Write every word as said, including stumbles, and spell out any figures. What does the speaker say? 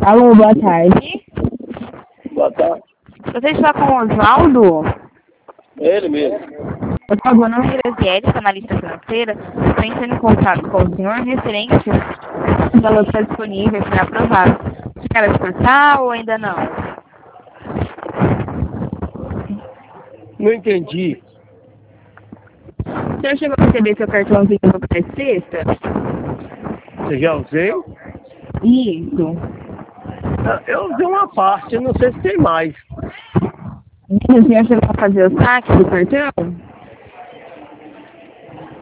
Alô, boa tarde. Boa tarde. Você está com o Oswaldo? Ele mesmo. Oswaldo, meu nome é Graziele, sou analista financeira. Estou entrando em contato com o senhor referente ao valor que está disponível para aprovado. Você quer exportar ou ainda não? Não entendi. O senhor chegou a receber seu cartãozinho no Papai Sexta? Você já usei? Isso. Ah, Eu usei uma parte, eu não sei se tem mais. O senhor chegou a fazer o saque do cartão?